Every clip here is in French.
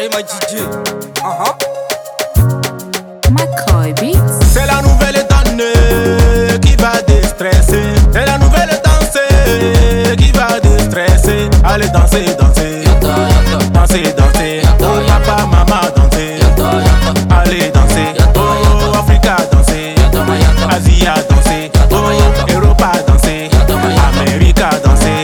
my DJ. McCoy Beats. C'est la nouvelle donne qui va déstresser. C'est la nouvelle danse qui va déstresser. Allez danser, danser. Danser, danser. Oh papa, maman, danser. Allez danser. Oh Africa, danser. Asia, danser. Oh Europa, danser. America, danser.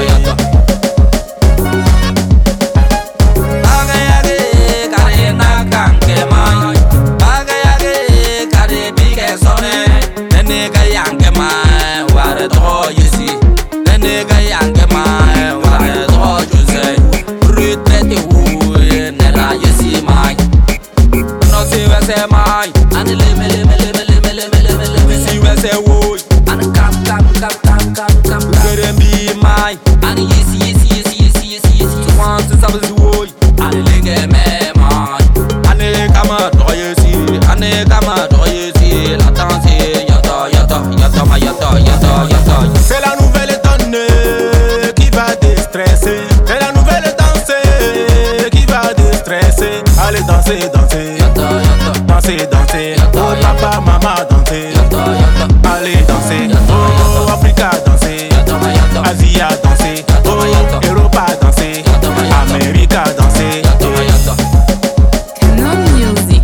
C'est la nouvelle donne qui va déstresser. C'est la nouvelle danse qui va déstresser. Allez danser, danser. Danser, danser. Oh papa, maman, danser. Allez danser. Oh Africa, danser. Asia, danser. Oh Europa, danser. America, danser. Canon Music.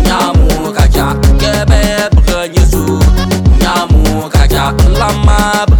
Lama